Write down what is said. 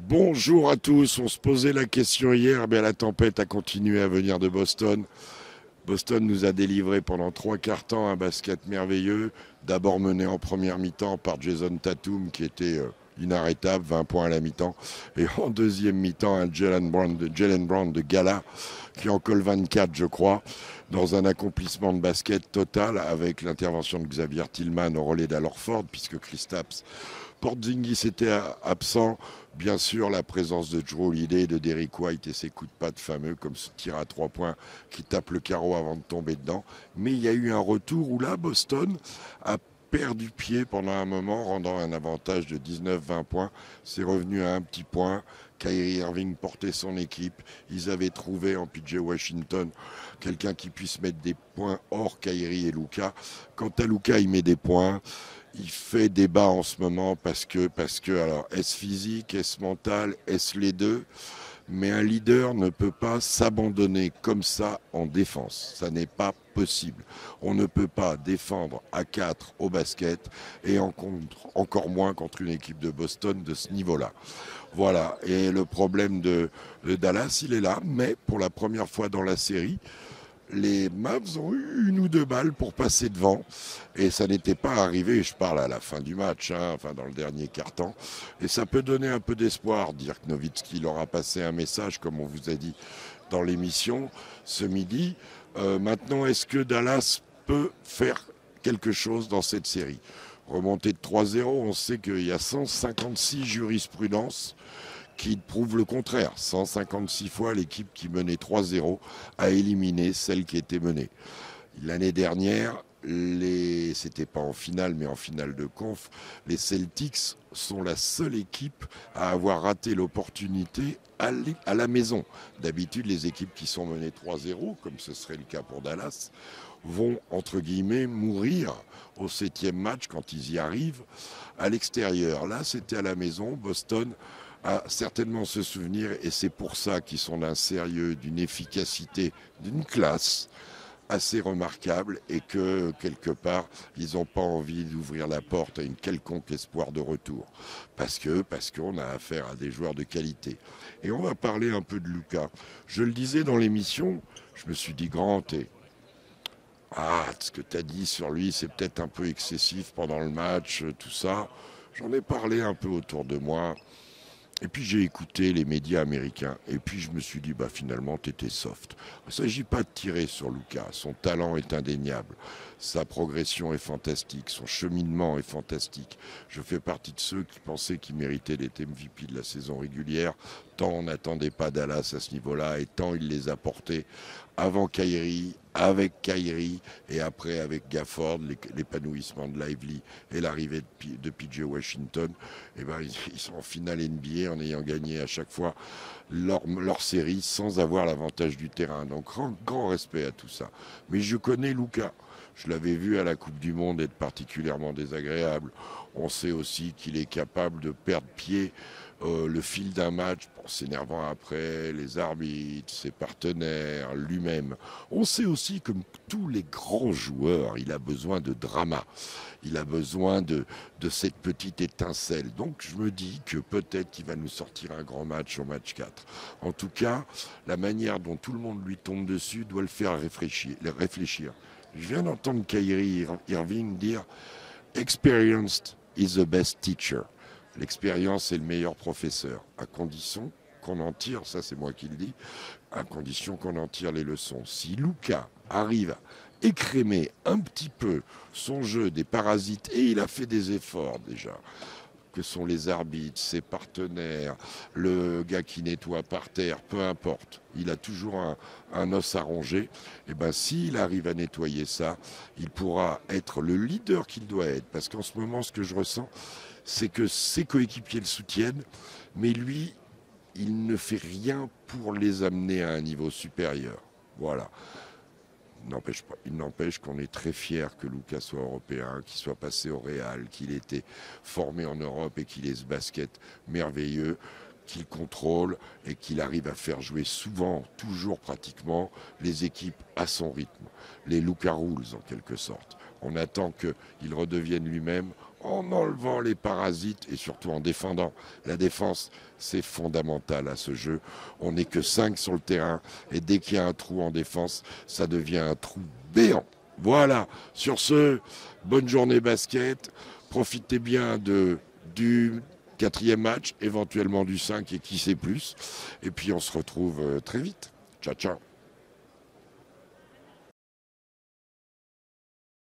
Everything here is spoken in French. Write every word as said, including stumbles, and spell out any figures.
Bonjour à tous, on se posait la question hier, mais la tempête a continué à venir de Boston. Boston nous a délivré pendant trois quarts temps un basket merveilleux, d'abord mené en première mi-temps par Jason Tatum qui était euh, inarrêtable, vingt points à la mi-temps, et en deuxième mi-temps un Jalen Brown de, Jalen Brown de gala qui en colle vingt-quatre je crois, dans un accomplissement de basket total avec l'intervention de Xavier Tillman au relais d'Al Horford puisque Kristaps Porzingis était absent. Bien sûr, la présence de Drew Holiday, de Derrick White et ses coups de patte fameux, comme ce tir à trois points qui tape le carreau avant de tomber dedans. Mais il y a eu un retour où là, Boston a perdu pied pendant un moment, rendant un avantage de dix-neuf vingt points. C'est revenu à un petit point. Kyrie Irving portait son équipe. Ils avaient trouvé en P J Washington quelqu'un qui puisse mettre des points hors Kyrie et Luka. Quant à Luka, il met des points. Il fait débat en ce moment parce que, parce que, alors, est-ce physique, est-ce mental, est-ce les deux? Mais un leader ne peut pas s'abandonner comme ça en défense. Ça n'est pas possible. On ne peut pas défendre à quatre au basket et en contre, encore moins contre une équipe de Boston de ce niveau-là. Voilà. Et le problème de, de Dallas, il est là, mais pour la première fois dans la série, les Mavs ont eu une ou deux balles pour passer devant et ça n'était pas arrivé, je parle à la fin du match, hein, enfin dans le dernier quart-temps, et ça peut donner un peu d'espoir. Dirk Nowitzki leur a passé un message, comme on vous a dit dans l'émission ce midi. Euh, maintenant, est-ce que Dallas peut faire quelque chose dans cette série? Remonter de trois zéro, on sait qu'il y a cent cinquante-six jurisprudences qui prouve le contraire. cent cinquante-six fois, l'équipe qui menait trois zéro a éliminé celle qui était menée. L'année dernière, les... c'était pas en finale, mais en finale de conf, les Celtics sont la seule équipe à avoir raté l'opportunité à, l... à la maison. D'habitude, les équipes qui sont menées trois zéro, comme ce serait le cas pour Dallas, vont, entre guillemets, mourir au septième match quand ils y arrivent à l'extérieur. Là, c'était à la maison. Boston à certainement se souvenir, et c'est pour ça qu'ils sont d'un sérieux, d'une efficacité, d'une classe assez remarquable, et que quelque part ils n'ont pas envie d'ouvrir la porte à une quelconque espoir de retour, parce que parce qu'on a affaire à des joueurs de qualité. Et on va parler un peu de Luka. Je le disais dans l'émission, je me suis dit, Grand, et ah, ce que tu as dit sur lui, c'est peut-être un peu excessif pendant le match, tout ça. J'en ai parlé un peu autour de moi. Et puis j'ai écouté les médias américains et puis je me suis dit, bah finalement t'étais soft. Il ne s'agit pas de tirer sur Luka, son talent est indéniable, sa progression est fantastique, son cheminement est fantastique. Je fais partie de ceux qui pensaient qu'il méritait d'être M V P de la saison régulière, tant on n'attendait pas Dallas à ce niveau-là et tant il les a portés avant Kyrie, avec Kyrie et après avec Gafford, l'épanouissement de Lively et l'arrivée de P J Washington. Et ben, ils sont en finale N B A en ayant gagné à chaque fois leur, leur série sans avoir l'avantage du terrain. Donc grand, grand respect à tout ça. Mais je connais Luka. Je l'avais vu à la Coupe du Monde être particulièrement désagréable. On sait aussi qu'il est capable de perdre pied euh, le fil d'un match en s'énervant après, les arbitres, ses partenaires, lui-même. On sait aussi, comme tous les grands joueurs, il a besoin de drama. Il a besoin de, de cette petite étincelle. Donc je me dis que peut-être qu'il va nous sortir un grand match au match quatre. En tout cas, la manière dont tout le monde lui tombe dessus doit le faire réfléchir. réfléchir. Je viens d'entendre Kyrie Irving dire « Experienced is the best teacher ». L'expérience est le meilleur professeur, à condition qu'on en tire, ça c'est moi qui le dis, à condition qu'on en tire les leçons. Si Luka arrive à écrémer un petit peu son jeu des parasites, et il a fait des efforts déjà, que sont les arbitres, ses partenaires, le gars qui nettoie par terre, peu importe, il a toujours un, un os à ronger, et ben s'il arrive à nettoyer ça, il pourra être le leader qu'il doit être. Parce qu'en ce moment, ce que je ressens, c'est que ses coéquipiers le soutiennent, mais lui, il ne fait rien pour les amener à un niveau supérieur. Voilà. N'empêche pas, il n'empêche qu'on est très fiers que Luka soit européen, qu'il soit passé au Real, qu'il ait été formé en Europe et qu'il ait ce basket merveilleux, qu'il contrôle et qu'il arrive à faire jouer souvent, toujours pratiquement, les équipes à son rythme. Les Luka Rules en quelque sorte. On attend qu'il redevienne lui-même en enlevant les parasites et surtout en défendant. La défense, c'est fondamental à ce jeu. On n'est que cinq sur le terrain et dès qu'il y a un trou en défense, ça devient un trou béant. Voilà, sur ce, bonne journée basket. Profitez bien de, du quatrième match, éventuellement du cinq et qui sait plus. Et puis on se retrouve très vite. Ciao, ciao.